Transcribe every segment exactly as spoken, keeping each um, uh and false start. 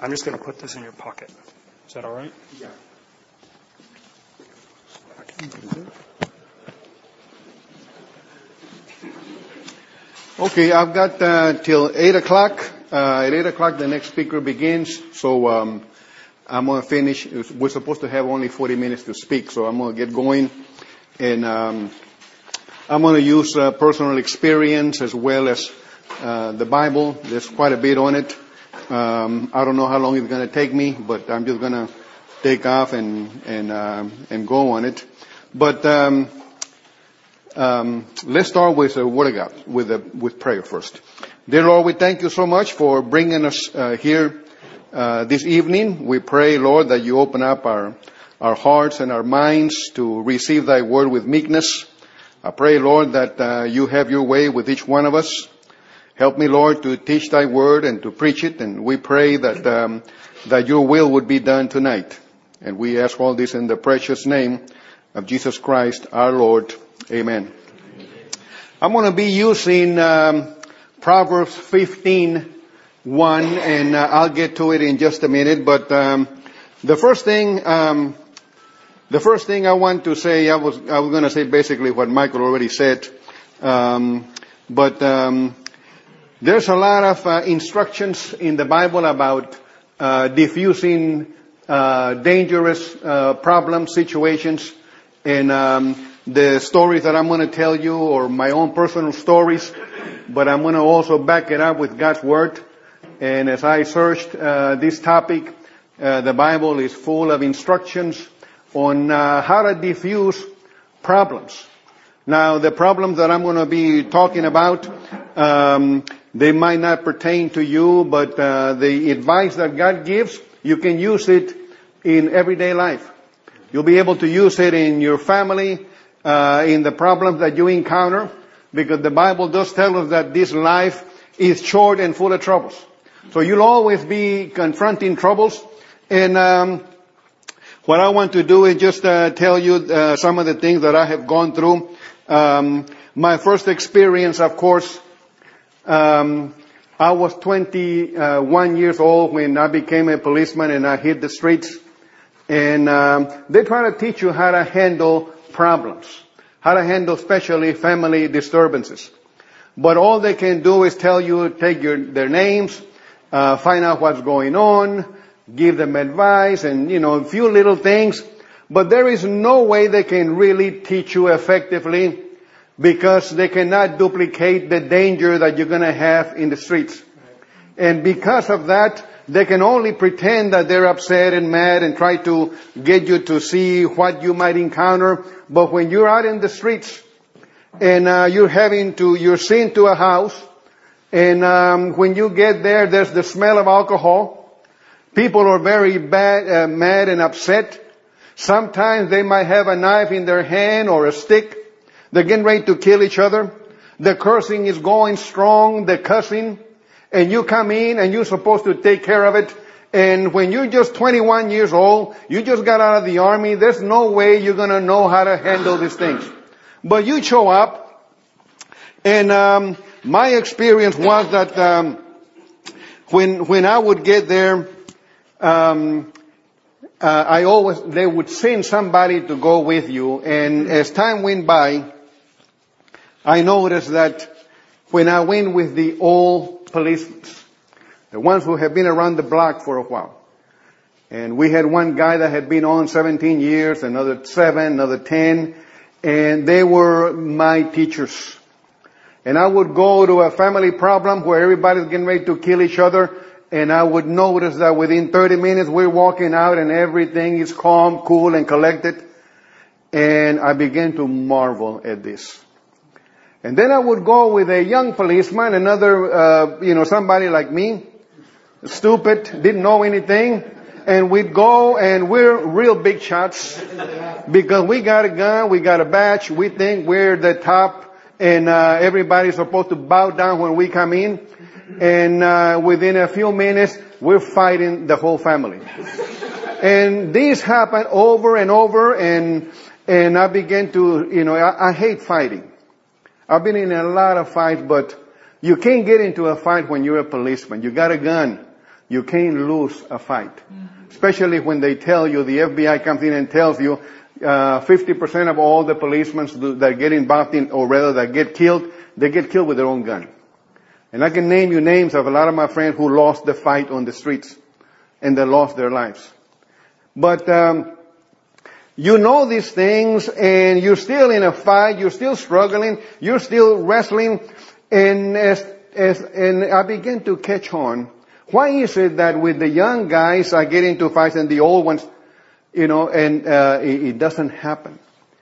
I'm just going to put this in your pocket. Is that all right? Yeah. Okay, I've got uh, till eight o'clock. Uh, at eight o'clock, the next speaker begins. So um, I'm going to finish. We're supposed to have only forty minutes to speak, so I'm going to get going. And um, I'm going to use uh, personal experience as well as uh, the Bible. There's quite a bit on it. Um, I don't know how long it's going to take me, but I'm just going to take off and and uh, and go on it. But um, um, let's start with the Word of God, with the, with prayer first. Dear Lord, we thank you so much for bringing us uh, here uh, this evening. We pray, Lord, that you open up our our hearts and our minds to receive thy word with meekness. I pray, Lord, that uh, you have your way with each one of us. Help me, Lord, to teach thy word and to preach it. And we pray that um, that your will would be done tonight. And we ask all this in the precious name of Jesus Christ, our Lord. Amen. I'm going to be using um, Proverbs fifteen one, and uh, I'll get to it in just a minute. But um, the first thing, um, the first thing I want to say, I was I was going to say basically what Michael already said, um, but um, there's a lot of uh, instructions in the Bible about uh, diffusing uh, dangerous uh, problems, situations, and um, the stories that I'm going to tell you, or my own personal stories, but I'm going to also back it up with God's Word. And as I searched uh, this topic, uh, the Bible is full of instructions on uh, how to diffuse problems. Now, the problems that I'm going to be talking about, um, they might not pertain to you, but uh, the advice that God gives, you can use it in everyday life. You'll be able to use it in your family, uh, in the problems that you encounter, because the Bible does tell us that this life is short and full of troubles. So you'll always be confronting troubles. And um, what I want to do is just uh, tell you uh, some of the things that I have gone through. Um, my first experience, of course, um, I was twenty-one years old when I became a policeman and I hit the streets. And um, they try to teach you how to handle problems, how to handle especially family disturbances. But all they can do is tell you, take your their names, uh, find out what's going on, give them advice, and, you know, a few little things. But there is no way they can really teach you effectively, because they cannot duplicate the danger that you're going to have in the streets. And because of that, they can only pretend that they're upset and mad and try to get you to see what you might encounter. But when you're out in the streets and uh, you're having to, you're sent to a house, and um, when you get there, there's the smell of alcohol. People are very bad, uh, mad and upset. Sometimes they might have a knife in their hand or a stick. They're getting ready to kill each other. The cursing is going strong, the cussing. And you come in and you're supposed to take care of it. And when you're just twenty-one years old, you just got out of the army, there's no way you're going to know how to handle these things. But you show up, and um, my experience was that um, when when I would get there, um, uh, I always they would send somebody to go with you. And as time went by, I noticed that when I went with the old policemen, the ones who have been around the block for a while. And we had one guy that had been on seventeen years, another seven, another ten, and they were my teachers. And I would go to a family problem where everybody's getting ready to kill each other, and I would notice that within thirty minutes we're walking out and everything is calm, cool, and collected. And I began to marvel at this. And then I would go with a young policeman, another, uh, you know, somebody like me, stupid, didn't know anything. And we'd go and we're real big shots because we got a gun, we got a badge, we think we're the top, and uh, everybody's supposed to bow down when we come in. And uh, within a few minutes, we're fighting the whole family. And this happened over and over, and and I began to, you know, I, I hate fighting. I've been in a lot of fights, but you can't get into a fight when you're a policeman. You got a gun. You can't lose a fight. Especially when they tell you, the F B I comes in and tells you, uh, fifty percent of all the policemen that get involved in, or rather that get killed, they get killed with their own gun. And I can name you names of a lot of my friends who lost the fight on the streets. And they lost their lives. But, um, you know these things, and you're still in a fight, you're still struggling, you're still wrestling, and as, as, and I begin to catch on. Why is it that with the young guys I get into fights and the old ones, you know, and, uh, it, it doesn't happen?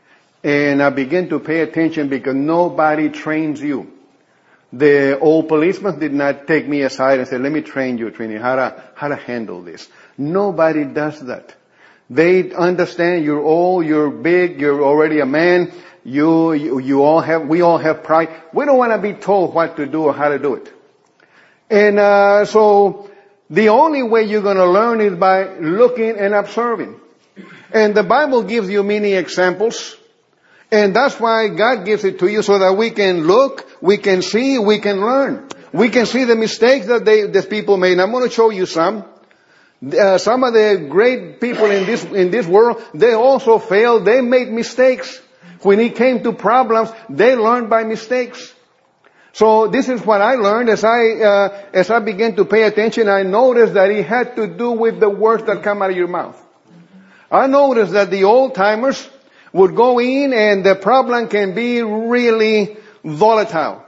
And I begin to pay attention because nobody trains you. The old policemen did not take me aside and say, let me train you, Trini, how to, how to handle this. Nobody does that. They understand you're old, you're big, you're already a man, you, you, you all have, we all have pride. We don't want to be told what to do or how to do it. And, uh, so, the only way you're gonna learn is by looking and observing. And the Bible gives you many examples. And that's why God gives it to you so that we can look, we can see, we can learn. We can see the mistakes that they, these people made. And I'm going to show you some. Uh, some of the great people in this, in this world, they also failed. They made mistakes. When it came to problems, they learned by mistakes. So this is what I learned as I, uh, as I began to pay attention. I noticed that it had to do with the words that come out of your mouth. I noticed that the old timers would go in and the problem can be really volatile.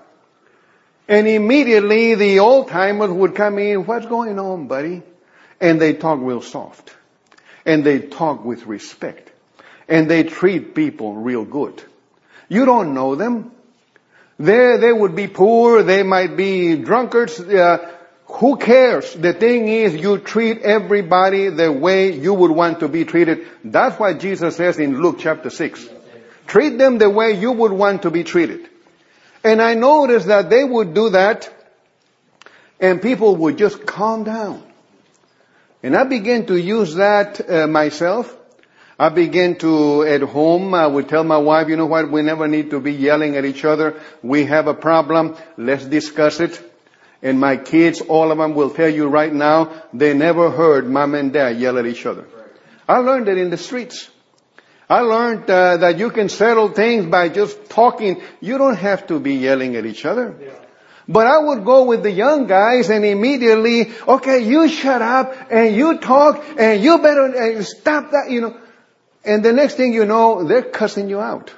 And immediately the old timers would come in, what's going on, buddy? And they talk real soft. And they talk with respect. And they treat people real good. You don't know them. They, they would be poor, they might be drunkards, uh, who cares? The thing is, you treat everybody the way you would want to be treated. That's what Jesus says in Luke chapter six. Treat them the way you would want to be treated. And I noticed that they would do that, and people would just calm down. And I began to use that uh, myself. I began to, at home, I would tell my wife, you know what, we never need to be yelling at each other. We have a problem, let's discuss it. And my kids, all of them will tell you right now, they never heard mom and dad yell at each other. I learned it in the streets. I learned uh, that you can settle things by just talking. You don't have to be yelling at each other. Yeah. But I would go with the young guys and immediately, okay, you shut up and you talk and you better uh, stop that, you know. And the next thing you know, they're cussing you out.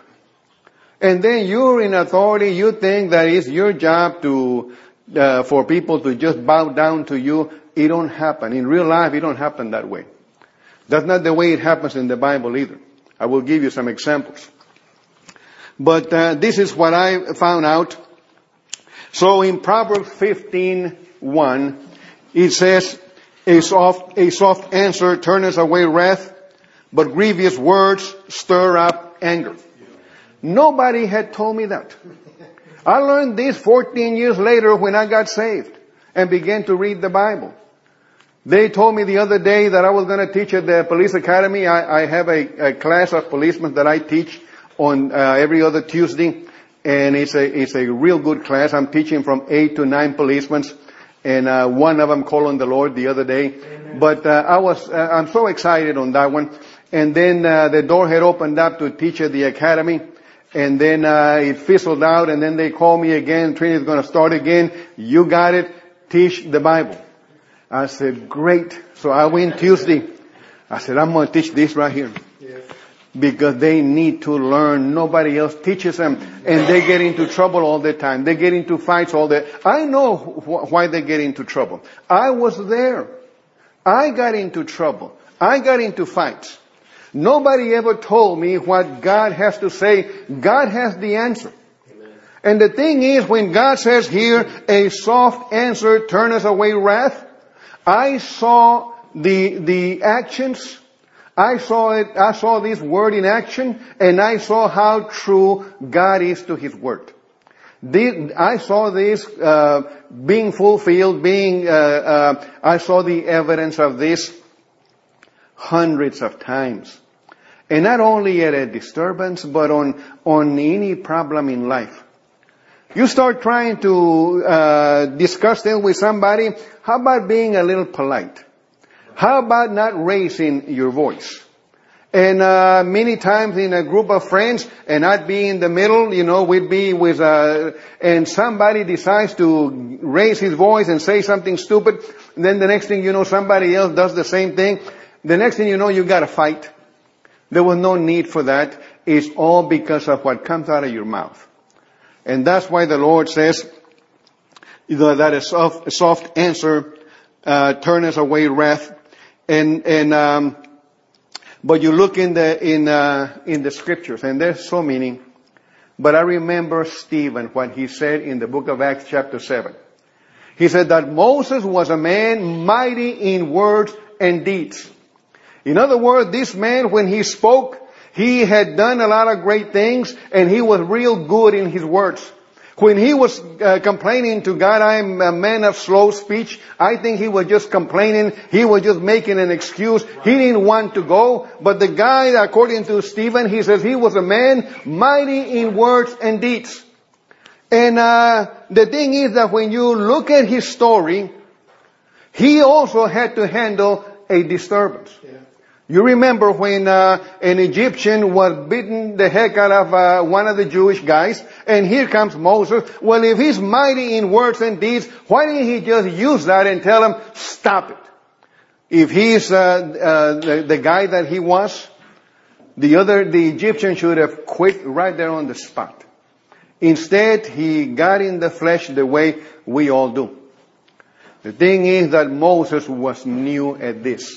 And then you're in authority. You think that it's your job to Uh, for people to just bow down to you. It don't happen. In real life, it don't happen that way. That's not the way it happens in the Bible either. I will give you some examples. But uh, this is what I found out. So in Proverbs fifteen one, it says, a soft, a soft answer turneth away wrath, but grievous words stir up anger. Nobody had told me that. I learned this fourteen years later when I got saved and began to read the Bible. They told me the other day that I was going to teach at the police academy. I, I have a, a class of policemen that I teach on uh, every other Tuesday, and it's a it's a real good class. I'm teaching from eight to nine policemen, and uh, one of them called on the Lord the other day. Amen. But uh, I was uh, I'm so excited on that one. And then uh, the door had opened up to teach at the academy. And then uh, it fizzled out, and then they called me again. Trinity's going to start again. You got it. Teach the Bible. I said, great. So I went Tuesday. I said, I'm going to teach this right here. Yeah. Because they need to learn. Nobody else teaches them. And they get into trouble all the time. They get into fights all the time. I know wh- why they get into trouble. I was there. I got into trouble. I got into fights. Nobody ever told me what God has to say. God has the answer. Amen. And the thing is, when God says here, a soft answer turneth away wrath, I saw the, the actions. I saw it, I saw this word in action, and I saw how true God is to His word. The, I saw this, uh, being fulfilled, being, uh, uh, I saw the evidence of this hundreds of times. And not only at a disturbance, but on, on any problem in life. You start trying to uh, discuss them with somebody. How about being a little polite? How about not raising your voice? And uh many times in a group of friends, and I'd be in the middle, you know, we'd be with, uh and somebody decides to raise his voice and say something stupid. And then the next thing you know, somebody else does the same thing. The next thing you know, you got a fight. There was no need for that. It's all because of what comes out of your mouth. And that's why the Lord says, you know, that a soft, a soft answer uh turneth away wrath. And, and, um But you look in the, in, uh, in the scriptures, and there's so many. But I remember Stephen, what he said in the book of Acts chapter seven. He said that Moses was a man mighty in words and deeds. In other words, this man, when he spoke, he had done a lot of great things, and he was real good in his words. When he was uh, complaining to God, I'm a man of slow speech, I think he was just complaining. He was just making an excuse. He didn't want to go. But the guy, according to Stephen, he says he was a man mighty in words and deeds. And uh the thing is that when you look at his story, he also had to handle a disturbance. Yeah. You remember when uh, an Egyptian was beating the heck out of uh, one of the Jewish guys, and here comes Moses. Well, if he's mighty in words and deeds, why didn't he just use that and tell him, stop it? If he's uh, uh, the, the guy that he was, the other, the Egyptian should have quit right there on the spot. Instead, he got in the flesh the way we all do. The thing is that Moses was new at this.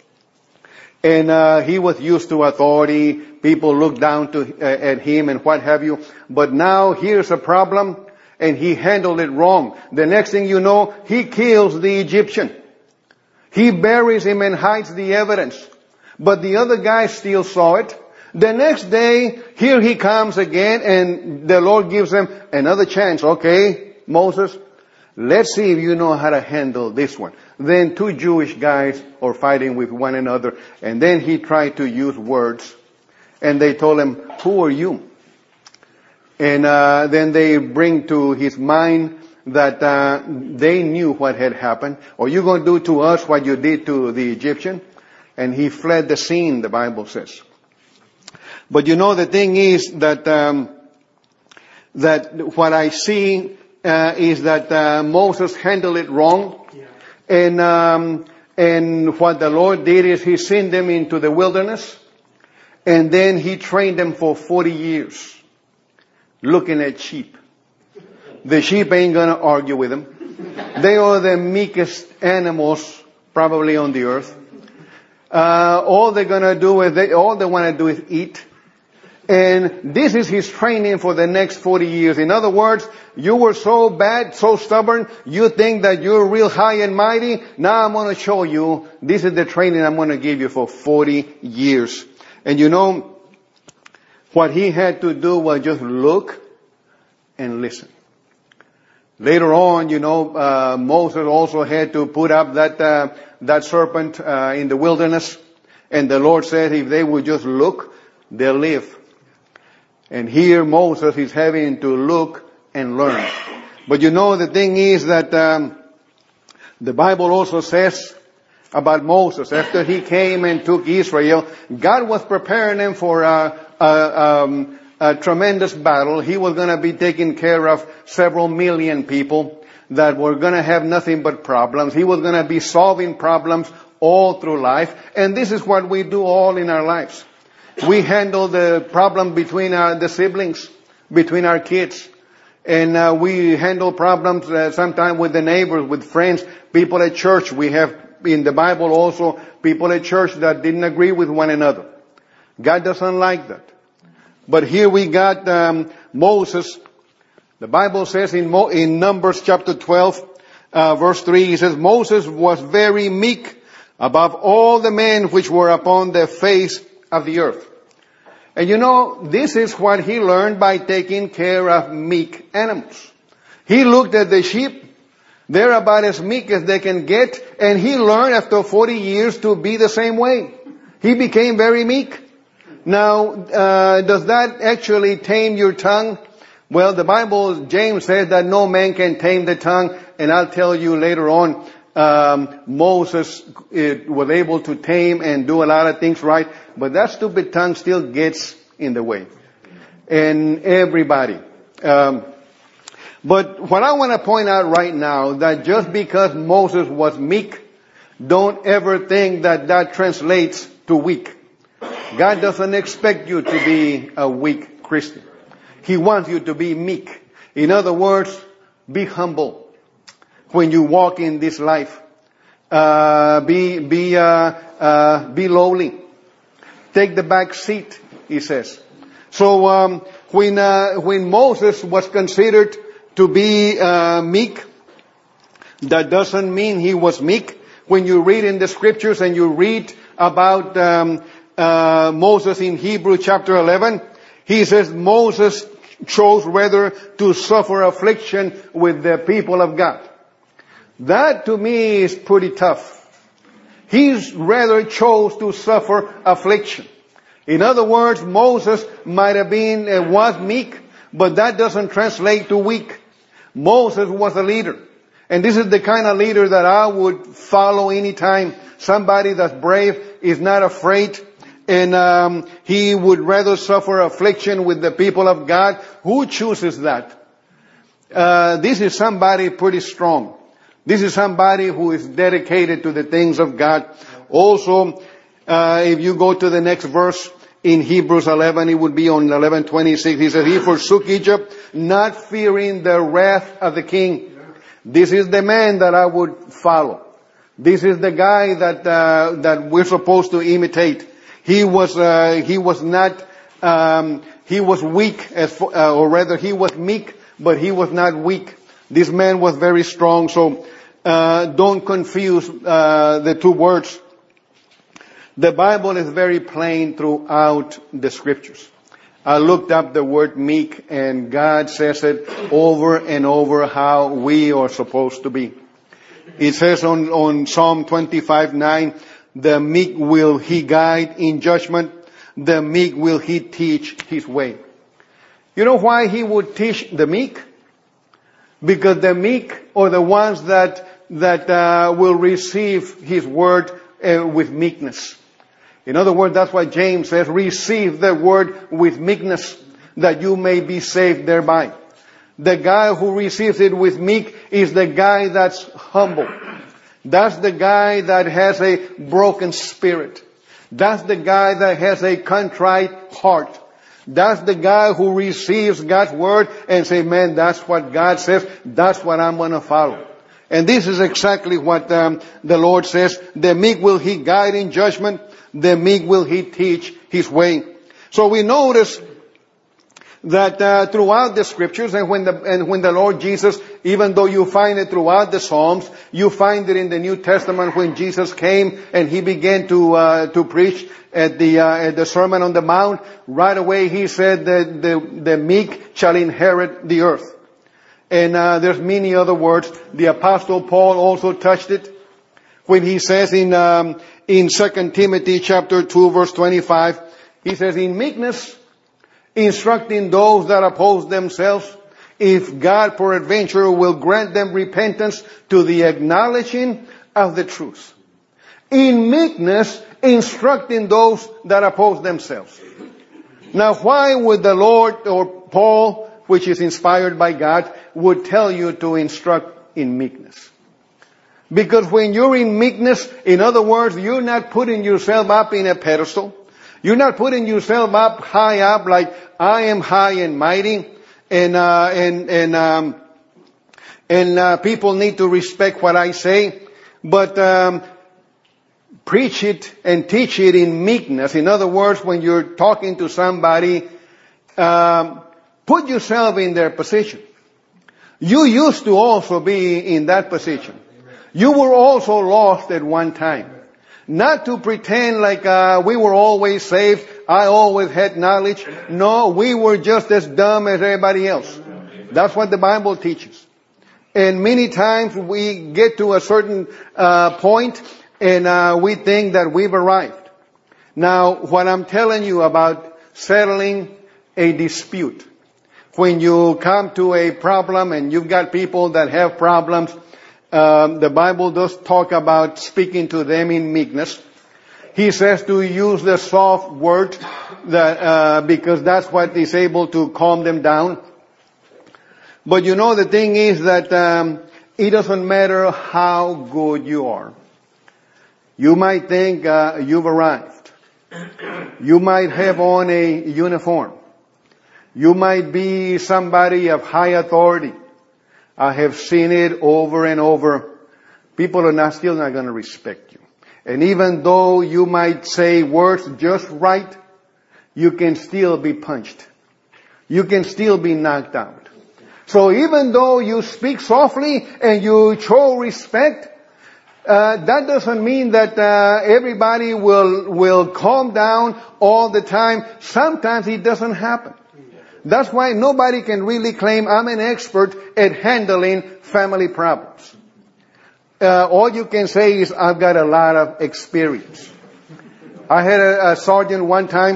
And uh he was used to authority. People looked down to uh, at him and what have you. But now here's a problem, and he handled it wrong. The next thing you know, he kills the Egyptian. He buries him and hides the evidence. But the other guy still saw it. The next day, here he comes again, and the Lord gives him another chance. Okay, Moses, let's see if you know how to handle this one. Then two Jewish guys are fighting with one another, and then he tried to use words, and they told him, who are you? And uh then they bring to his mind that uh they knew what had happened. Are you going to do to us what you did to the Egyptian? And he fled the scene, the Bible says. But you know, the thing is that um that what I see uh is that uh Moses handled it wrong. And, um, and what the Lord did is he sent them into the wilderness, and then he trained them for forty years, looking at sheep. The sheep ain't gonna argue with them. They are the meekest animals probably on the earth. Uh, all they're gonna do is they, all they wanna do is eat. And this is his training for the next forty years. In other words, you were so bad, so stubborn, you think that you're real high and mighty. Now I'm going to show you, this is the training I'm going to give you for forty years. And you know, what he had to do was just look and listen. Later on, you know, uh, Moses also had to put up that, uh, that serpent, uh, in the wilderness. And the Lord said if they would just look, they'll live. And here Moses is having to look and learn. But you know, the thing is that um, the Bible also says about Moses, after he came and took Israel, God was preparing him for a, a, um, a tremendous battle. He was going to be taking care of several million people that were going to have nothing but problems. He was going to be solving problems all through life. And this is what we do all in our lives. We handle the problem between our, the siblings, between our kids. And uh, we handle problems uh, sometimes with the neighbors, with friends, people at church. We have in the Bible also people at church that didn't agree with one another. God doesn't like that. But here we got um, Moses. The Bible says in, Mo- in Numbers chapter twelve, uh, verse three, he says, Moses was very meek above all the men which were upon the face of the earth. And you know, this is what he learned by taking care of meek animals. He looked at the sheep. They're about as meek as they can get. And he learned after forty years to be the same way. He became very meek. Now, uh, does that actually tame your tongue? Well, the Bible, James said that no man can tame the tongue, and I'll tell you later on, um, Moses it, was able to tame and do a lot of things right, but that stupid tongue still gets in the way. And everybody. Um, but what I want to point out right now, that just because Moses was meek, don't ever think that that translates to weak. God doesn't expect you to be a weak Christian. He wants you to be meek. In other words, be humble when you walk in this life. Uh, be, be, uh, uh, be lowly. Take the back seat, he says. So, um, when, uh, when Moses was considered to be, uh, meek, that doesn't mean he was meek. When you read in the scriptures and you read about, um, uh, Moses in Hebrew chapter eleven, he says Moses chose rather to suffer affliction with the people of God. That to me is pretty tough. He's rather chose to suffer affliction. In other words, Moses might have been, uh, was meek, but that doesn't translate to weak. Moses was a leader. And this is the kind of leader that I would follow anytime. Somebody that's brave, is not afraid, and um, he would rather suffer affliction with the people of God. Who chooses that? Uh, this is somebody pretty strong. This is somebody who is dedicated to the things of God. Also, uh, if you go to the next verse in Hebrews eleven, it would be on eleven twenty-six. He said, he forsook Egypt, not fearing the wrath of the king. This is the man that I would follow. This is the guy that uh, that we're supposed to imitate. He was uh, he was not um, he was weak, as for, uh, or rather he was meek, but he was not weak. This man was very strong. So uh, don't confuse uh, the two words. The Bible is very plain throughout the scriptures. I looked up the word meek, and God says it over and over how we are supposed to be. It says on, on Psalm twenty-five nine, the meek will he guide in judgment, the meek will he teach his way. You know why he would teach the meek? Because the meek are the ones that, that uh, will receive his word uh, with meekness. In other words, that's why James says, receive the word with meekness, that you may be saved thereby. The guy who receives it with meek is the guy that's humble. That's the guy that has a broken spirit. That's the guy that has a contrite heart. That's the guy who receives God's word and say, man, that's what God says. That's what I'm going to follow. And this is exactly what um, the Lord says. The meek will he guide in judgment. The meek will he teach his way. So we notice that uh, throughout the scriptures, and when the and when the Lord Jesus, even though you find it throughout the Psalms, you find it in the New Testament when Jesus came and he began to uh, to preach at the uh, at the Sermon on the Mount. Right away he said that the the meek shall inherit the earth. And uh, there's many other words. The Apostle Paul also touched it when he says in um, in Second Timothy chapter two verse twenty-five, he says, in meekness instructing those that oppose themselves, if God peradventure will grant them repentance to the acknowledging of the truth. In meekness instructing those that oppose themselves. Now why would the Lord or Paul, which is inspired by God, would tell you to instruct in meekness? Because when you're in meekness, in other words, you're not putting yourself up in a pedestal. You're not putting yourself up high up like I am high and mighty, and uh, and and um, and uh, people need to respect what I say. But um, preach it and teach it in meekness. In other words, when you're talking to somebody, um, put yourself in their position. You used to also be in that position. You were also lost at one time. Not to pretend like uh, we were always saved, I always had knowledge. No, we were just as dumb as everybody else. That's what the Bible teaches. And many times we get to a certain uh, point and uh, we think that we've arrived. Now, what I'm telling you about settling a dispute, When you come to a problem and you've got people that have problems, um, the Bible does talk about speaking to them in meekness. He says to use the soft word that, uh, because that's what is able to calm them down. But you know, the thing is that, um, it doesn't matter how good you are. You might think, uh, you've arrived. You might have on a uniform. You might be somebody of high authority. I have seen it over and over. People are not, still not going to respect you. And even though you might say words just right, you can still be punched. You can still be knocked out. So even though you speak softly and you show respect, uh, that doesn't mean that uh, everybody will will calm down all the time. Sometimes it doesn't happen. That's why nobody can really claim I'm an expert at handling family problems. Uh, all you can say is I've got a lot of experience. I had a, a sergeant one time,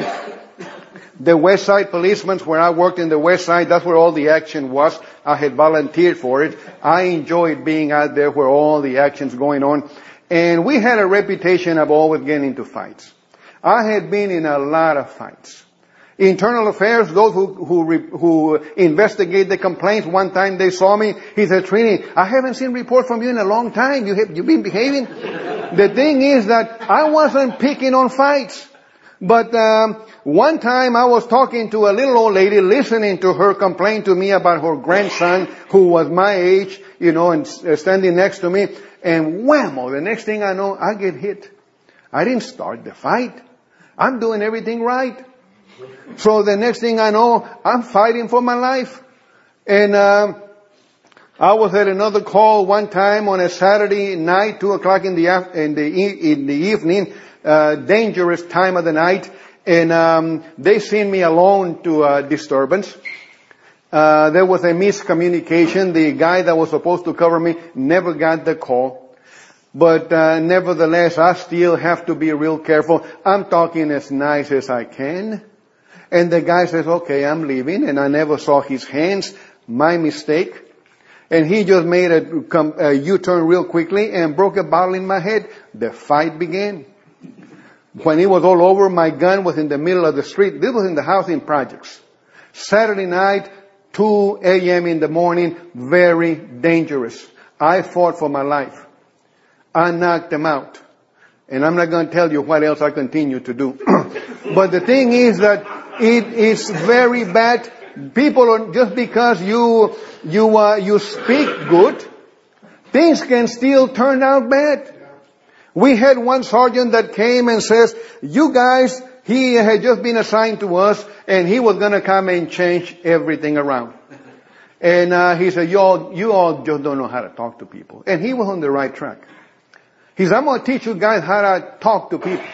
the West Side policemen, where I worked in the West Side, that's where all the action was. I had volunteered for it. I enjoyed being out there where all the action's going on. And we had a reputation of always getting into fights. I had been in a lot of fights. Internal Affairs, those who, who, who investigate the complaints, one time they saw me, he said, Trini, I haven't seen a report from you in a long time. You have, you've been behaving. The thing is that I wasn't picking on fights. But, um, one time I was talking to a little old lady, listening to her complain to me about her grandson, who was my age, you know, and standing next to me. And whammo, the next thing I know, I get hit. I didn't start the fight. I'm doing everything right. So the next thing I know, I'm fighting for my life. And um, I was at another call one time on a Saturday night, two o'clock in the in the in the evening, uh, dangerous time of the night, and um, they sent me alone to a disturbance. Uh, there was a miscommunication. The guy that was supposed to cover me never got the call. But uh, nevertheless, I still have to be real careful. I'm talking as nice as I can. And the guy says, okay, I'm leaving. And I never saw his hands. My mistake. And he just made a, a U-turn real quickly and broke a bottle in my head. The fight began. When it was all over, my gun was in the middle of the street. This was in the housing projects. Saturday night, two a.m. in the morning, very dangerous. I fought for my life. I knocked them out. And I'm not going to tell you what else I continue to do. But the thing is that it is very bad. People are, just because you, you, uh, you speak good, things can still turn out bad. We had one sergeant that came and says, you guys, he had just been assigned to us and he was going to come and change everything around. And, uh, he said, you all, you all just don't know how to talk to people. And he was on the right track. He said, I'm going to teach you guys how to talk to people.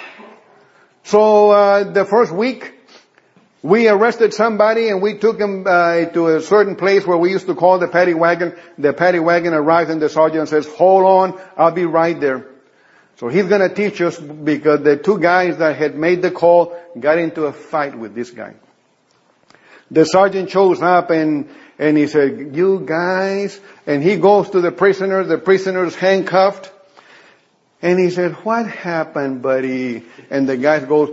So, uh, the first week, we arrested somebody and we took him uh, to a certain place where we used to call the paddy wagon. The paddy wagon arrives and the sergeant says, hold on, I'll be right there. So he's going to teach us, because the two guys that had made the call got into a fight with this guy. The sergeant shows up and, and he said, you guys, and he goes to the prisoner, the prisoner's handcuffed. And he said, what happened, buddy? And the guy goes,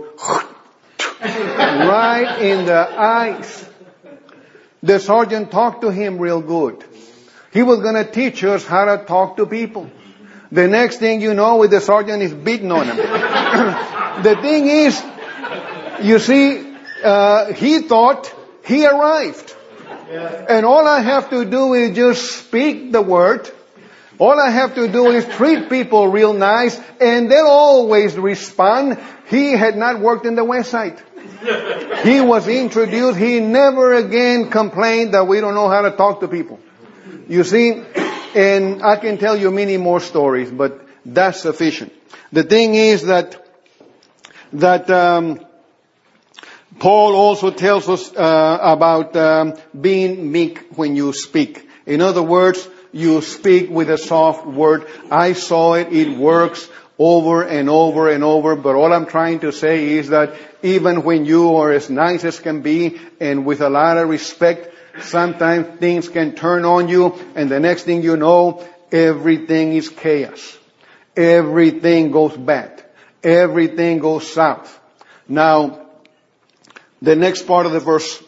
right in the eyes. The sergeant talked to him real good. He was going to teach us how to talk to people. The next thing you know, the sergeant is beating on him. The thing is, you see, uh, he thought he arrived. And all I have to do is just speak the word. All I have to do is treat people real nice, and they'll always respond. He had not worked in the West Side. He was introduced. He never again complained that we don't know how to talk to people. You see, and I can tell you many more stories, but that's sufficient. The thing is that that um, Paul also tells us uh, about um, being meek when you speak. In other words, you speak with a soft word. I saw it. It works over and over and over. But all I'm trying to say is that even when you are as nice as can be and with a lot of respect, Sometimes things can turn on you, and the next thing you know, everything is chaos. Everything goes bad. Everything goes south. Now, the next part of the verse,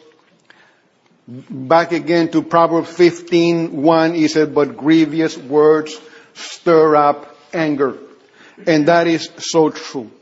back again to Proverbs fifteen one, he said, but grievous words stir up anger. And that is so true.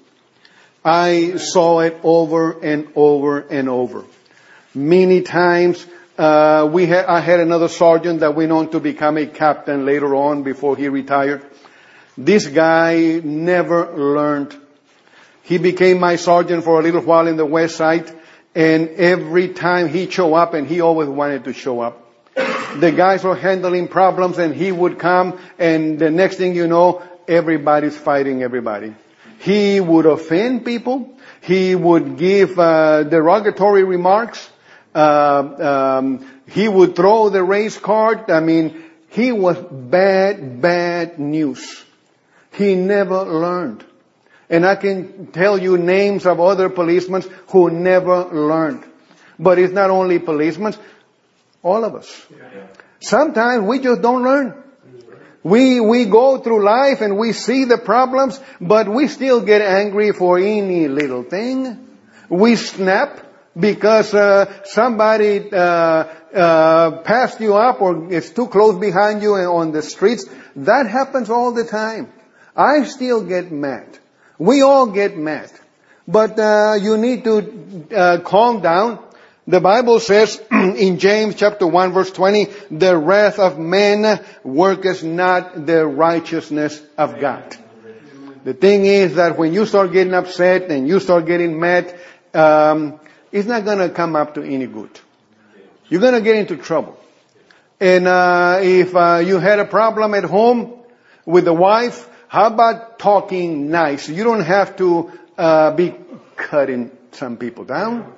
I saw it over and over and over. Many times, uh, we had, I had another sergeant that went on to become a captain later on before he retired. This guy never learned. He became my sergeant for a little while in the West Side, and every time he'd show up, and he always wanted to show up. The guys were handling problems, and he would come, and the next thing you know, everybody's fighting everybody. He would offend people. He would give uh, derogatory remarks. Uh, um, he would throw the race card. I mean, he was bad, bad news. He never learned. And I can tell you names of other policemen who never learned. But it's not only policemen, all of us. Sometimes we just don't learn. We, we go through life and we see the problems, but we still get angry for any little thing. We snap because uh, somebody uh, uh, passed you up or is too close behind you on the streets. That happens all the time. I still get mad. We all get mad. But uh, you need to uh, calm down. The Bible says in James chapter one verse twenty, the wrath of men worketh not the righteousness of God. The thing is that when you start getting upset and you start getting mad, um, it's not going to come up to any good. You're going to get into trouble. And uh, if uh, you had a problem at home with the wife, how about talking nice? You don't have to uh, be cutting some people down.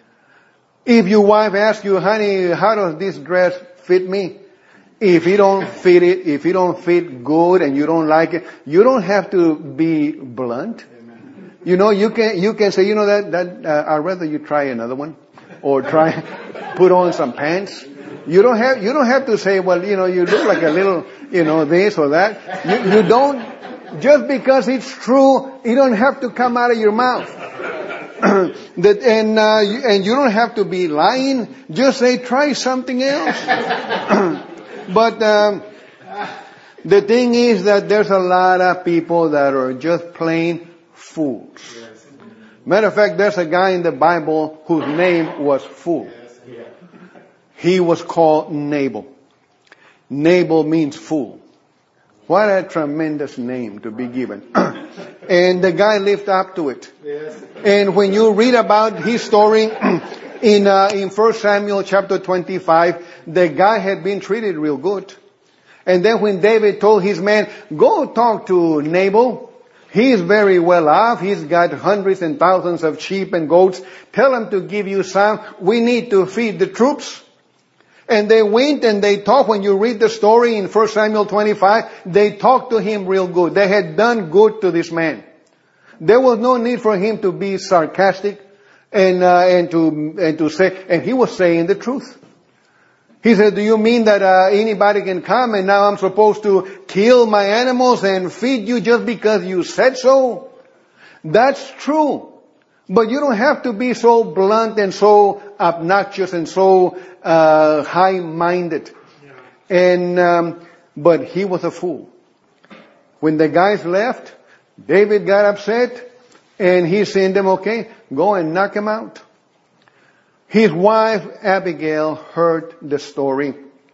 If your wife asks you, honey, how does this dress fit me? If you don't fit it, if you don't fit good and you don't like it, you don't have to be blunt. You know, you can, you can say, you know, that, that, uh, I'd rather you try another one or try, put on some pants. You don't have, you don't have to say, well, you know, you look like a little, you know, this or that. You, you don't, just because it's true, it don't have to come out of your mouth. that, and, uh, you, and you don't have to be lying. Just say, try something else. But, um, the thing is that there's a lot of people that are just plain fools. Matter of fact, there's a guy in the Bible whose name was Fool. He was called Nabal. Nabal means fool. What a tremendous name to be given. And the guy lived up to it. And when you read about his story in uh, in First Samuel chapter twenty-five, the guy had been treated real good. And then when David told his man, go talk to Nabal. He's very well off. He's got hundreds and thousands of sheep and goats. Tell him to give you some. We need to feed the troops. And they went and they talked. When you read the story in First Samuel twenty-five, they talked to him real good. They had done good to this man. There was no need for him to be sarcastic and uh, and to and to say. And he was saying the truth. He said, "Do you mean that uh, anybody can come and now I'm supposed to kill my animals and feed you just because you said so?" That's true. But you don't have to be so blunt and so obnoxious and so uh, high-minded. Yeah. And um, but he was a fool. When the guys left, David got upset and he sent them, okay, go and knock him out. His wife Abigail heard the story.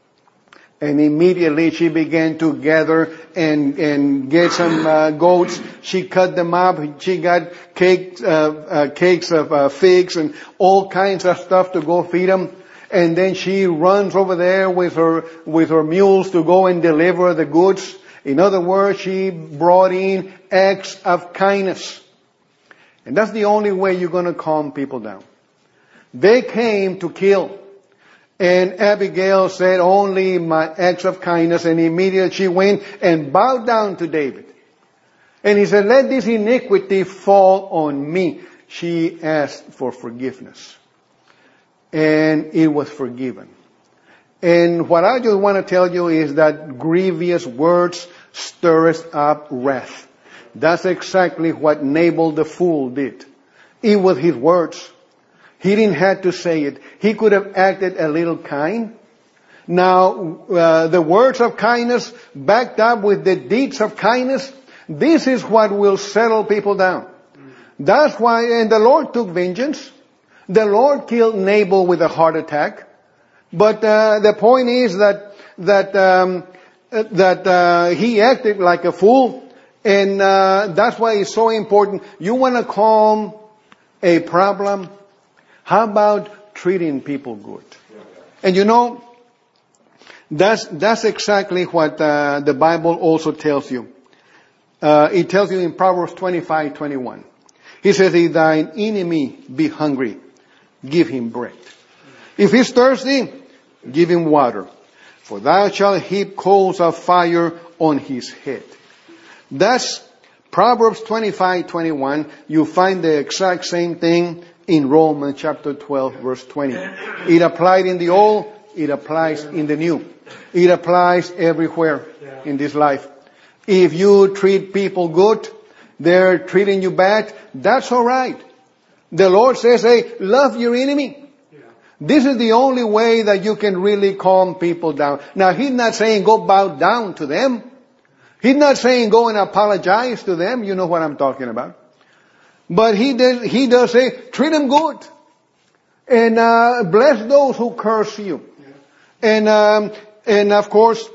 And immediately she began to gather and, and get some uh, goats. She cut them up. She got cakes, uh, uh, cakes of uh, figs and all kinds of stuff to go feed them. And then she runs over there with her, with her mules to go and deliver the goods. In other words, she brought in acts of kindness. And that's the only way you're going to calm people down. They came to kill. And Abigail said, only my acts of kindness. And immediately she went and bowed down to David. And he said, let this iniquity fall on me. She asked for forgiveness. And it was forgiven. And what I just want to tell you is that grievous words stirreth up wrath. That's exactly what Nabal the fool did. It was his words. He didn't have to say it. He could have acted a little kind. Now, uh, the words of kindness backed up with the deeds of kindness, this is what will settle people down. That's why, and the Lord took vengeance. The Lord killed Nabal with a heart attack. But uh, the point is that that um, that uh, he acted like a fool, and uh, that's why it's so important. You want to calm a problem? How about treating people good? And you know, that's that's exactly what uh, the Bible also tells you. Uh, it tells you in Proverbs twenty-five twenty-one. He says, "If thine enemy be hungry, give him bread. If he's thirsty, give him water. For thou shalt heap coals of fire on his head." That's Proverbs twenty-five twenty-one. You find the exact same thing in Romans chapter twelve verse twenty. It applied in the old, it applies in the new. It applies everywhere in this life. If you treat people good, they're treating you bad, that's alright. The Lord says, hey, love your enemy. This is the only way that you can really calm people down. Now, He's not saying go bow down to them. He's not saying go and apologize to them. You know what I'm talking about. But He does, he does say, treat them good. And uh, bless those who curse you. And um, and of course,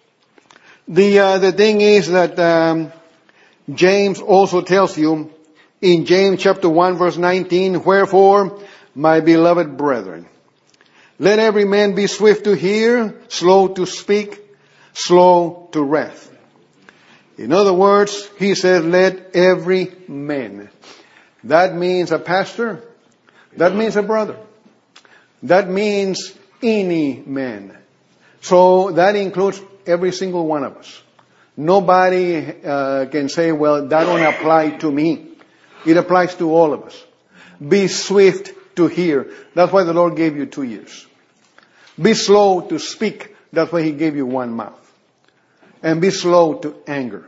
the uh, the thing is that um, James also tells you in James chapter one verse nineteen, "Wherefore, my beloved brethren, let every man be swift to hear, slow to speak, slow to wrath." In other words, he says, let every man. That means a pastor. That means a brother. That means any man. So that includes every single one of us. Nobody uh, can say, well, that don't apply to me. It applies to all of us. Be swift to hear. That's why the Lord gave you two ears. Be slow to speak. That's why He gave you one mouth. And be slow to anger.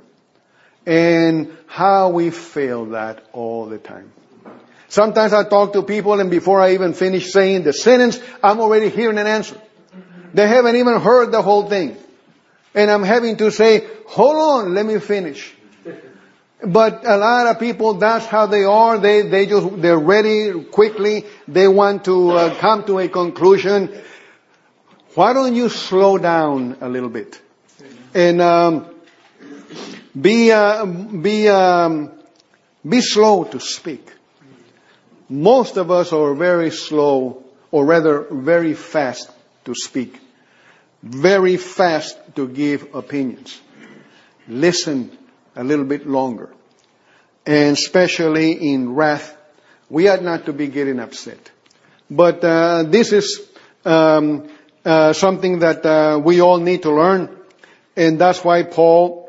And how we fail that all the time. Sometimes I talk to people and before I even finish saying the sentence, I'm already hearing an answer. They haven't even heard the whole thing. And I'm having to say, hold on, let me finish. But a lot of people, that's how they are. They, they just, they're ready quickly. They want to uh, come to a conclusion. Why don't you slow down a little bit? And, um, be, uh, be, um, be slow to speak. Most of us are very slow, or rather very fast to speak. Very fast to give opinions. Listen a little bit longer. And especially in wrath, we ought not to be getting upset. But uh, this is um, uh, something that uh, we all need to learn. And that's why Paul,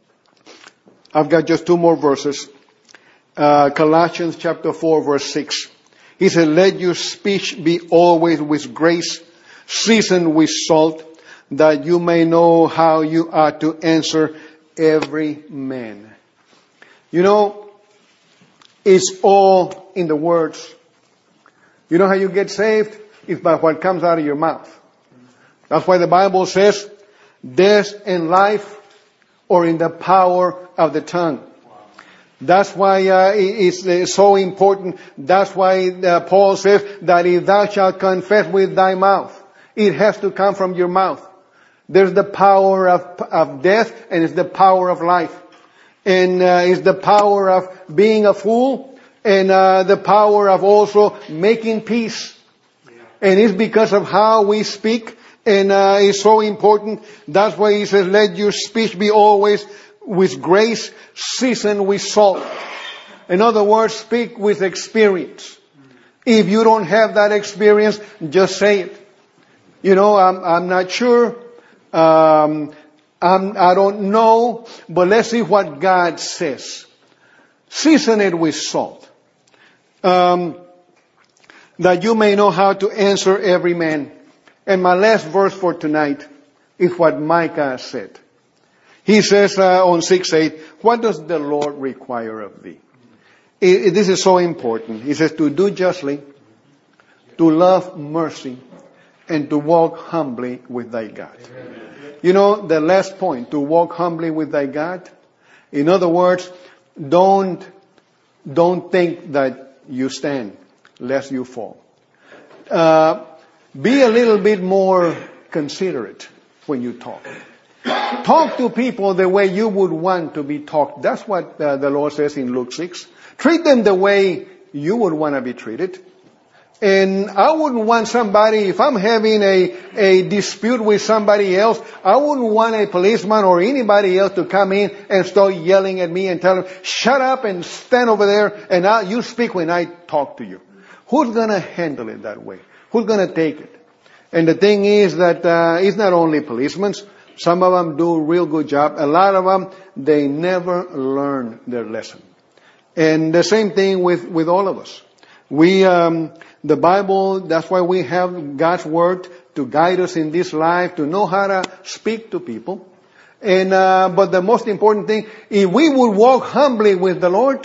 I've got just two more verses. Uh, Colossians chapter four verse six. He said, let your speech be always with grace, seasoned with salt, that you may know how you ought to answer every man. You know, it's all in the words. You know how you get saved? It's by what comes out of your mouth. That's why the Bible says, death and life are in the power of the tongue. That's why uh, it's, it's so important. That's why uh, Paul says that if thou shalt confess with thy mouth, it has to come from your mouth. There's the power of, of death and it's the power of life. And uh, it's the power of being a fool and uh, the power of also making peace. And it's because of how we speak and uh, it's so important. That's why he says, let your speech be always with grace, seasoned with salt. In other words, speak with experience. If you don't have that experience, just say it. You know, I'm, I'm not sure. Um, I'm, I don't know. But let's see what God says. Season it with salt. Um, that you may know how to answer every man. And my last verse for tonight is what Micah said. He says uh, on six eight, what does the Lord require of thee? It, it, this is so important. He says to do justly, to love mercy, and to walk humbly with thy God. Amen. You know, the last point, to walk humbly with thy God. In other words, don't, don't think that you stand, lest you fall. Uh, be a little bit more considerate when you talk. Talk to people the way you would want to be talked. That's what uh, the Lord says in Luke six. Treat them the way you would want to be treated. And I wouldn't want somebody, if I'm having a, a dispute with somebody else, I wouldn't want a policeman or anybody else to come in and start yelling at me and tell them, shut up and stand over there and I, you speak when I talk to you. Who's going to handle it that way? Who's going to take it? And the thing is that uh, it's not only policemen. Some of them do a real good job. A lot of them, they never learn their lesson. And the same thing with, with all of us. We, um, the Bible, that's why we have God's Word to guide us in this life, to know how to speak to people. And, uh, but the most important thing, if we would walk humbly with the Lord,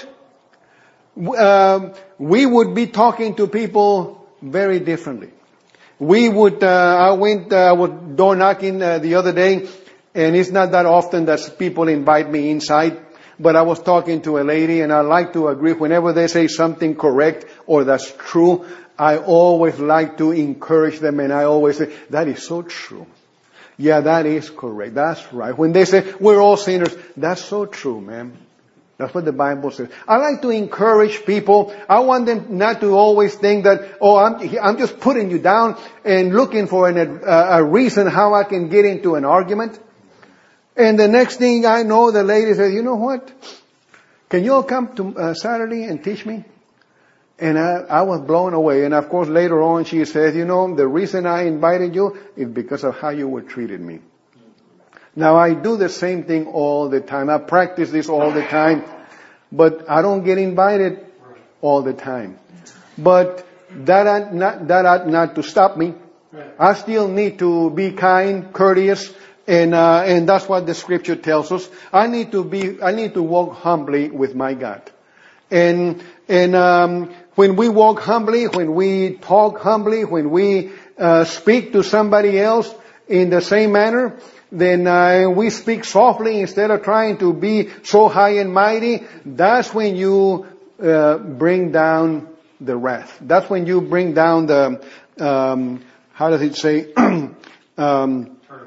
uh, we would be talking to people very differently. We would, uh, I went, uh, I was door knocking uh, the other day, and it's not that often that people invite me inside. But I was talking to a lady, and I like to agree whenever they say something correct or that's true. I always like to encourage them, and I always say, that is so true. Yeah, that is correct. That's right. When they say, we're all sinners, that's so true, man. That's what the Bible says. I like to encourage people. I want them not to always think that, oh, I'm, I'm just putting you down and looking for an, uh, a reason how I can get into an argument. And the next thing I know, the lady says, you know what? Can you all come to uh, Saturday and teach me? And I, I was blown away. And of course, later on, she says, you know, the reason I invited you is because of how you were treated me. Now, I do the same thing all the time. I practice this all the time. But I don't get invited all the time. But that ought not, that ought not to stop me. I still need to be kind, courteous, and uh, and that's what the Scripture tells us. I need to be, I need to walk humbly with my God. And and um, when we walk humbly, when we talk humbly, when we uh, speak to somebody else in the same manner, then uh, we speak softly instead of trying to be so high and mighty. That's when you uh, bring down the wrath. That's when you bring down the um, how does it say? um,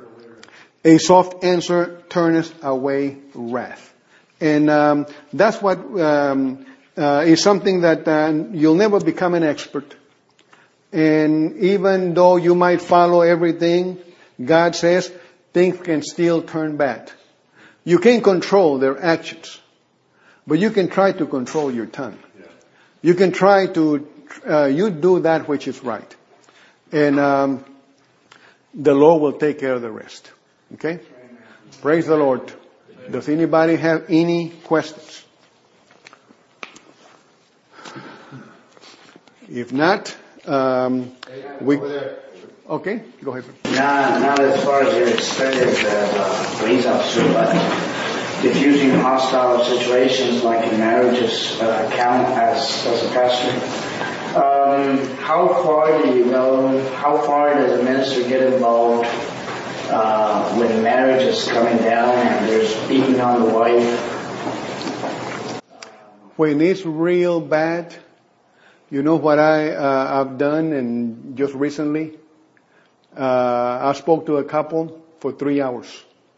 A soft answer turneth away wrath. And um, that's what um, uh, is something that uh, you'll never become an expert. And even though you might follow everything, God says things can still turn bad. You can't control their actions, but you can try to control your tongue. You can try to, uh, you do that which is right. And um, the Lord will take care of the rest. Okay? Praise the Lord. Does anybody have any questions? If not, um, we... Okay, go ahead. Not, not as far as your experience as a police officer, but diffusing hostile situations like in marriages uh, count as, as a pastor. Um, how far do you go, how far does a minister get involved uh, when marriage is coming down and there's beating on the wife? When it's real bad, you know what I, uh, I've done and just recently? Uh, I spoke to a couple for three hours.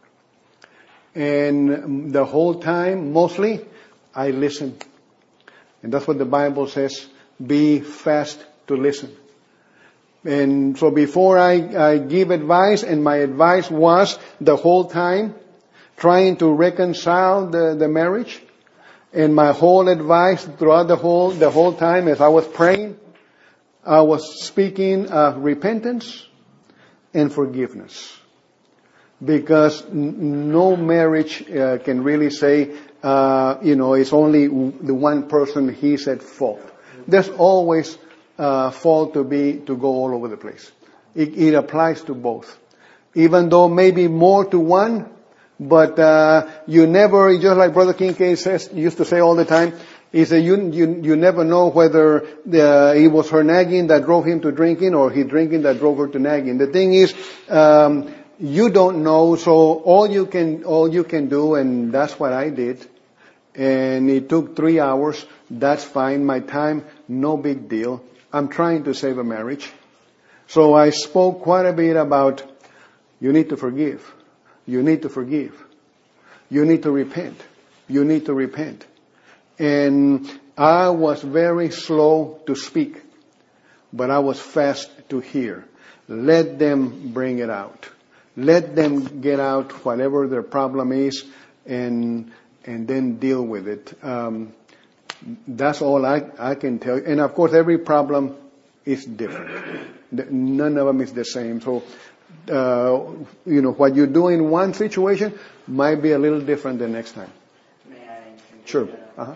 And the whole time, mostly, I listened. And that's what the Bible says, be fast to listen. And so before I, I give advice, and my advice was the whole time, trying to reconcile the, the marriage. And my whole advice throughout the whole, the whole time as I was praying, I was speaking of repentance and forgiveness. Because n- no marriage uh, can really say, uh, you know, it's only the one person he's at fault. There's always uh, fault to be, to go all over the place. It, it applies to both. Even though maybe more to one, but uh, you never, just like Brother Kincaid says, used to say all the time, he said you, you, you never know whether the, it was her nagging that drove him to drinking or he drinking that drove her to nagging. The thing is, um, you don't know, so all you can, all you can do, and that's what I did, and it took three hours, that's fine, my time, no big deal. I'm trying to save a marriage. So I spoke quite a bit about, you need to forgive. You need to forgive. You need to repent. You need to repent. And I was very slow to speak, but I was fast to hear. Let them bring it out. Let them get out whatever their problem is and and then deal with it. Um, that's all I, I can tell you. And of course, every problem is different. None of them is the same. So, uh, you know, what you do in one situation might be a little different the next time. May I? Sure. Uh-huh.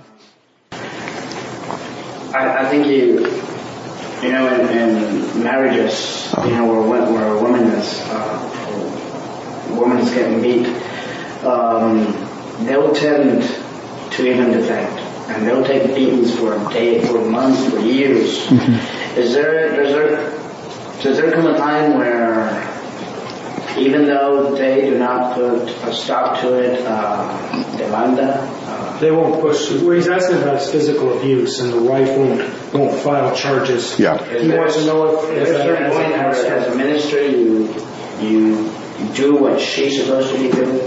I, I think you, you know, in, in marriages, you know, where, where a woman is, uh, a woman is getting beat, um, they'll tend to even defend, and they'll take beatings for a day, for months, for years. Mm-hmm. Is there, does there, does there come a time where, even though they do not put a stop to it, uh, demanda? Uh, they won't push. Well, he's asking about his physical abuse, and the wife won't won't file charges. Yeah. He wants to know if, is if there a as, point as, as a minister you you do what she's supposed to be doing?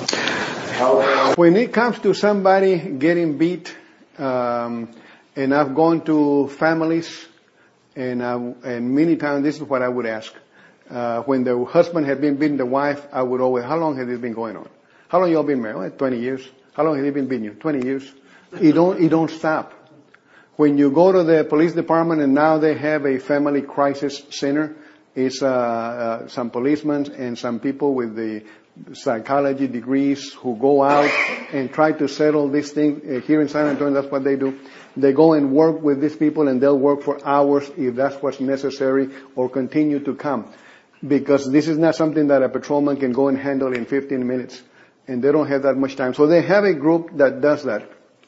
Help her? When it comes to somebody getting beat, um, and I've gone to families, and I, and many times this is what I would ask. Uh, when the husband had been beating the wife, I would always, how long has this been going on? How long y'all been married? Well, twenty years. How long has he been beating you? twenty years. It don't, it don't stop. When you go to the police department and now they have a family crisis center, it's, uh, uh, some policemen and some people with the psychology degrees who go out and try to settle this thing. Uh, here in San Antonio, that's what they do. They go and work with these people and they'll work for hours if that's what's necessary or continue to come. Because this is not something that a patrolman can go and handle in fifteen minutes. And they don't have that much time. So they have a group that does that.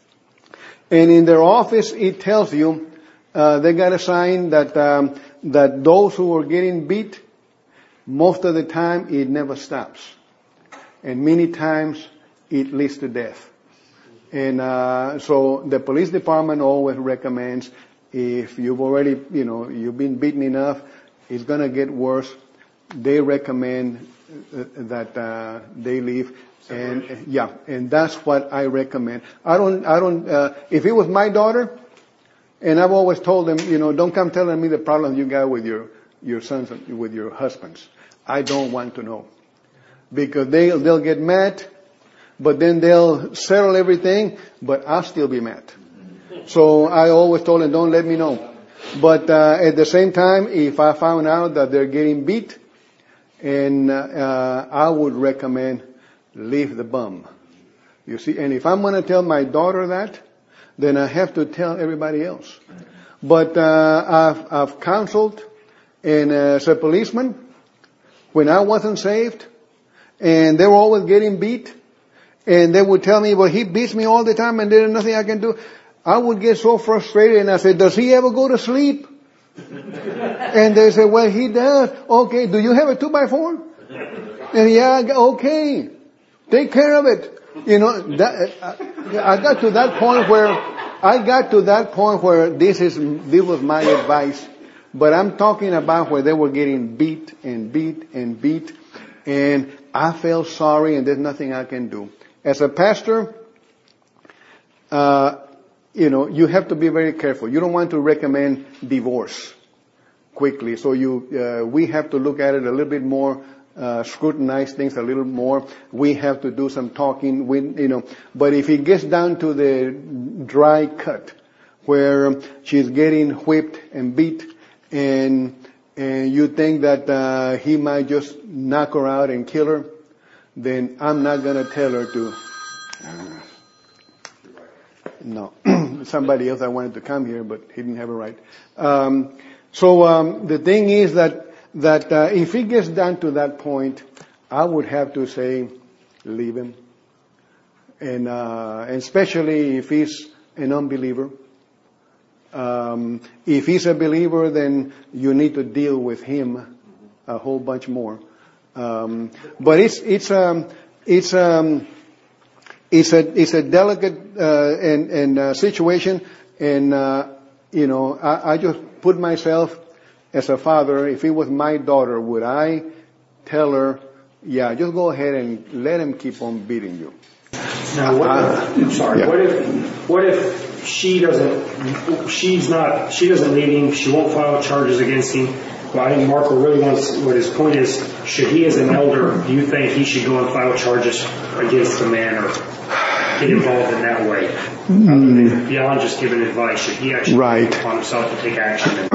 And in their office, it tells you, uh, they got a sign that, um, that those who are getting beat, most of the time, it never stops. And many times, it leads to death. And, uh, so the police department always recommends if you've already, you know, you've been beaten enough, it's gonna get worse. They recommend uh, that, uh, they leave. And uh, yeah, and that's what I recommend. I don't, I don't, uh, if it was my daughter, and I've always told them, you know, don't come telling me the problems you got with your, your sons, and with your husbands. I don't want to know. Because they'll, they'll get mad, but then they'll settle everything, but I'll still be mad. So I always told them, don't let me know. But, uh, at the same time, if I found out that they're getting beat, and, uh, I would recommend leave the bum. You see, and if I'm going to tell my daughter that, then I have to tell everybody else. But uh, I've, I've counseled, and uh, as a policeman, when I wasn't saved, and they were always getting beat, and they would tell me, well, he beats me all the time, and there's nothing I can do. I would get so frustrated, and I said, does he ever go to sleep? And they said, well, he does. Okay, do you have a two by four? And yeah, okay. Take care of it. You know, that, I got to that point where, I got to that point where this is, this was my advice. But I'm talking about where they were getting beat and beat and beat. And I felt sorry and there's nothing I can do. As a pastor, uh, you know, you have to be very careful. You don't want to recommend divorce quickly. So you, uh, we have to look at it a little bit more. Uh, scrutinize things a little more. We have to do some talking. We, you know, but if it gets down to the dry cut, where she's getting whipped and beat, and and you think that uh, he might just knock her out and kill her, then I'm not gonna tell her to. Uh, no, somebody else I wanted to come here, but he didn't have a right. Um, so um, the thing is that. that uh, if he gets down to that point, I would have to say, leave him. And, uh, and especially if he's an unbeliever. Um, if he's a believer, then you need to deal with him a whole bunch more. Um, but it's, it's, um, it's, um, it's a, it's a delicate, uh, and, and, uh, situation. And, uh, you know, I, I just put myself as a father. If it was my daughter, would I tell her, yeah, just go ahead and let him keep on beating you? Now, what Uh, if, sorry, yeah. what if, what if she doesn't, she's not, she doesn't leave him, she won't file charges against him? Well, I think Marco really wants, what his point is, should he as an elder, do you think he should go and file charges against the man or get involved in that way? Mm. Other than beyond just giving advice, should he actually right. take upon himself to take action?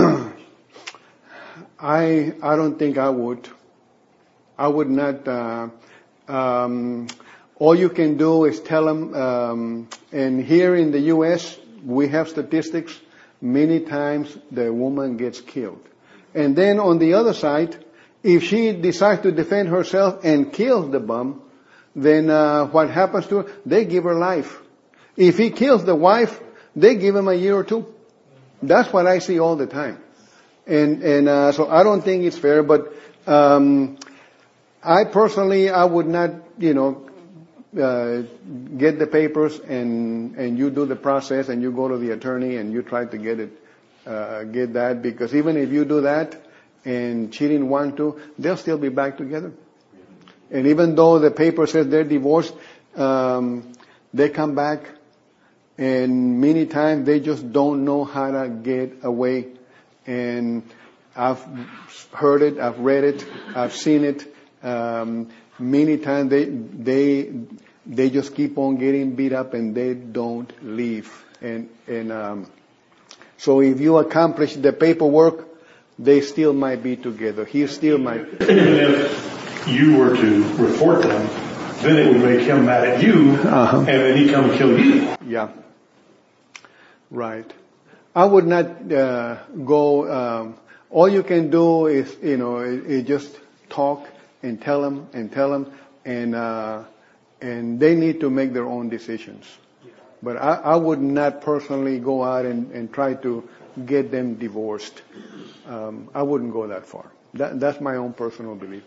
I, I don't think I would. I would not, uh, um, all you can do is tell them, um, and here in the U S, we have statistics, many times the woman gets killed. And then on the other side, if she decides to defend herself and kills the bum, then uh, what happens to her? They give her life. If he kills the wife, they give him a year or two. That's what I see all the time. And, and uh, so I don't think it's fair, but um, I personally, I would not, you know, Uh, get the papers and and you do the process and you go to the attorney and you try to get it, uh, get that, because even if you do that and she didn't want to, they'll still be back together. And even though the paper says they're divorced, um, they come back, and many times they just don't know how to get away. And I've heard it, I've read it, I've seen it. Um, Many times they they they just keep on getting beat up and they don't leave. And and um, so if you accomplish the paperwork, they still might be together. He still might. Even if you were to report them, then it would make him mad at you, uh-huh. and then he come and kill you. Yeah. Right. I would not uh, go. Um, all you can do is you know is just talk. And tell them, and tell them, and uh, and they need to make their own decisions. But I, I would not personally go out and, and try to get them divorced. Um, I wouldn't go that far. That, that's my own personal belief.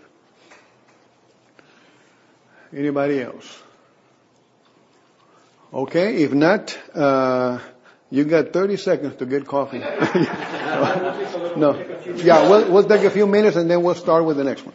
Anybody else? Okay, if not, uh, you got thirty seconds to get coffee. No, yeah, we'll, we'll take a few minutes and then we'll start with the next one.